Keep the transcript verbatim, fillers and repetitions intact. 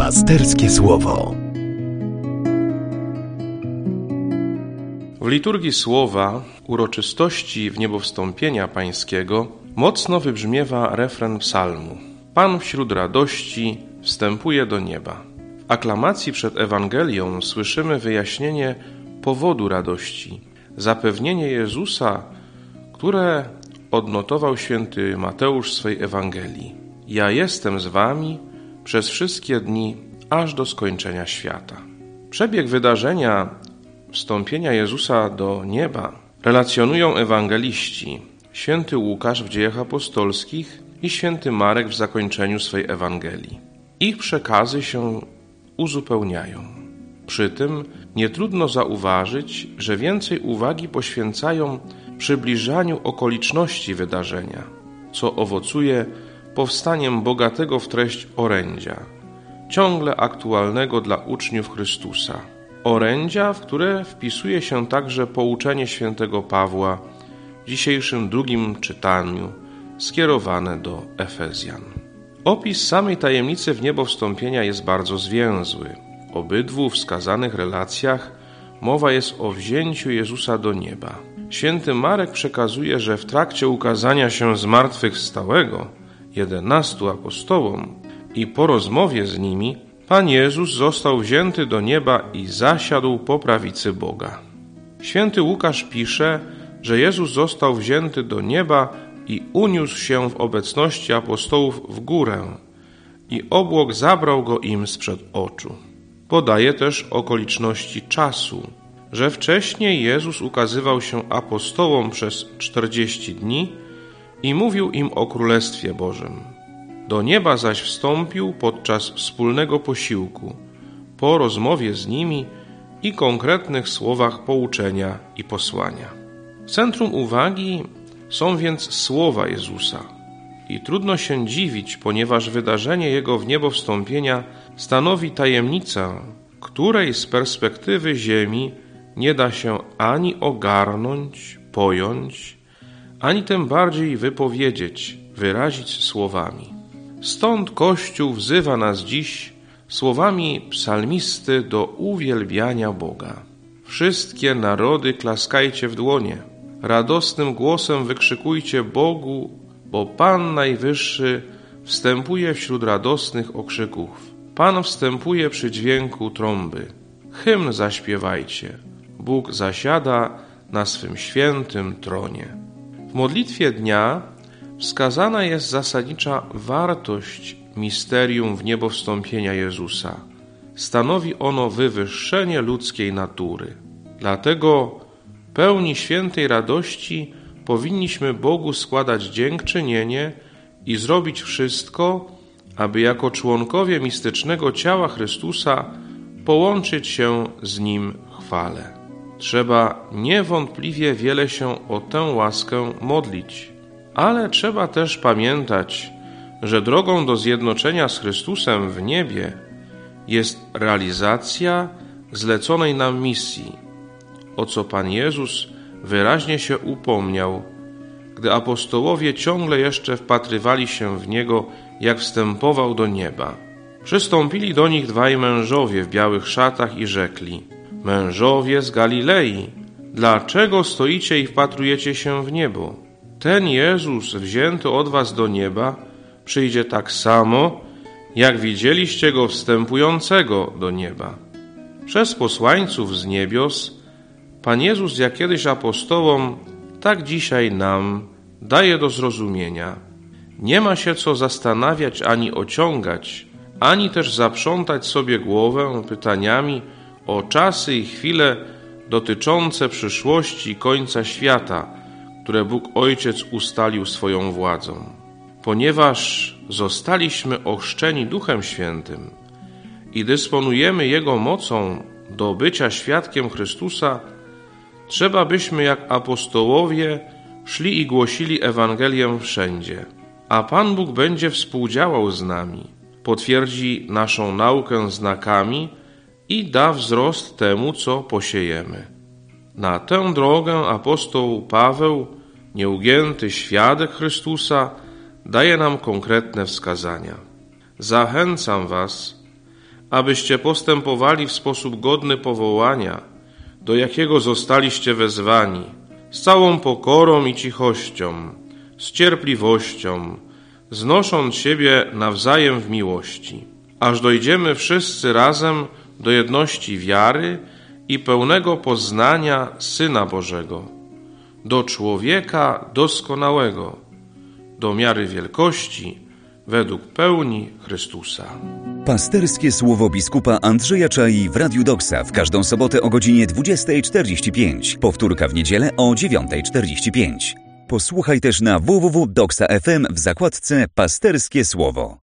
Pasterskie Słowo. W liturgii Słowa uroczystości wniebowstąpienia Pańskiego mocno wybrzmiewa refren psalmu. Pan wśród radości wstępuje do nieba. W aklamacji przed Ewangelią słyszymy wyjaśnienie powodu radości, zapewnienie Jezusa, które odnotował święty Mateusz w swej Ewangelii. Ja jestem z wami przez wszystkie dni, aż do skończenia świata. Przebieg wydarzenia wstąpienia Jezusa do nieba relacjonują ewangeliści, święty Łukasz w Dziejach Apostolskich i święty Marek w zakończeniu swej Ewangelii. Ich przekazy się uzupełniają. Przy tym nie trudno zauważyć, że więcej uwagi poświęcają przybliżaniu okoliczności wydarzenia, co owocuje powstaniem bogatego w treść orędzia, ciągle aktualnego dla uczniów Chrystusa. Orędzia, w które wpisuje się także pouczenie świętego Pawła w dzisiejszym drugim czytaniu, skierowane do Efezjan. Opis samej tajemnicy wniebowstąpienia jest bardzo zwięzły. W obydwu wskazanych relacjach mowa jest o wzięciu Jezusa do nieba. Święty Marek przekazuje, że w trakcie ukazania się zmartwychwstałego jedenastu apostołom i po rozmowie z nimi Pan Jezus został wzięty do nieba i zasiadł po prawicy Boga. Święty Łukasz pisze, że Jezus został wzięty do nieba i uniósł się w obecności apostołów w górę i obłok zabrał go im sprzed oczu. Podaje też okoliczności czasu, że wcześniej Jezus ukazywał się apostołom przez czterdzieści dni i mówił im o Królestwie Bożym. Do nieba zaś wstąpił podczas wspólnego posiłku, po rozmowie z nimi i konkretnych słowach pouczenia i posłania. W centrum uwagi są więc słowa Jezusa i trudno się dziwić, ponieważ wydarzenie Jego wniebowstąpienia stanowi tajemnicę, której z perspektywy ziemi nie da się ani ogarnąć, pojąć, ani tym bardziej wypowiedzieć, wyrazić słowami. Stąd Kościół wzywa nas dziś słowami psalmisty do uwielbiania Boga. Wszystkie narody klaskajcie w dłonie, radosnym głosem wykrzykujcie Bogu, bo Pan Najwyższy wstępuje wśród radosnych okrzyków. Pan wstępuje przy dźwięku trąby. Hymn zaśpiewajcie. Bóg zasiada na swym świętym tronie. W modlitwie dnia wskazana jest zasadnicza wartość misterium wniebowstąpienia Jezusa. Stanowi ono wywyższenie ludzkiej natury. Dlatego pełni świętej radości powinniśmy Bogu składać dziękczynienie i zrobić wszystko, aby jako członkowie mistycznego ciała Chrystusa połączyć się z Nim w chwale. Trzeba niewątpliwie wiele się o tę łaskę modlić, ale trzeba też pamiętać, że drogą do zjednoczenia z Chrystusem w niebie jest realizacja zleconej nam misji, o co Pan Jezus wyraźnie się upomniał, gdy apostołowie ciągle jeszcze wpatrywali się w Niego, jak wstępował do nieba. Przystąpili do nich dwaj mężowie w białych szatach i rzekli: Mężowie z Galilei, dlaczego stoicie i wpatrujecie się w niebo? Ten Jezus, wzięty od was do nieba, przyjdzie tak samo, jak widzieliście Go wstępującego do nieba. Przez posłańców z niebios Pan Jezus, jak kiedyś apostołom, tak dzisiaj nam daje do zrozumienia. Nie ma się co zastanawiać ani ociągać, ani też zaprzątać sobie głowę pytaniami o czasy i chwile dotyczące przyszłości i końca świata, które Bóg Ojciec ustalił swoją władzą. Ponieważ zostaliśmy ochrzczeni Duchem Świętym i dysponujemy Jego mocą do bycia świadkiem Chrystusa, trzeba byśmy jak apostołowie szli i głosili Ewangelię wszędzie, a Pan Bóg będzie współdziałał z nami, potwierdzi naszą naukę znakami i da wzrost temu, co posiejemy. Na tę drogę apostoł Paweł, nieugięty świadek Chrystusa, daje nam konkretne wskazania. Zachęcam was, abyście postępowali w sposób godny powołania, do jakiego zostaliście wezwani, z całą pokorą i cichością, z cierpliwością, znosząc siebie nawzajem w miłości, aż dojdziemy wszyscy razem do jedności wiary i pełnego poznania Syna Bożego, do człowieka doskonałego, do miary wielkości, według pełni Chrystusa. Pasterskie słowo biskupa Andrzeja Czai w Radiu Doksa w każdą sobotę o godzinie dwudziestej czterdzieści pięć. Powtórka w niedzielę o dziewiątej czterdzieści pięć. Posłuchaj też na w w w kropka doksa kropka f m w zakładce Pasterskie Słowo.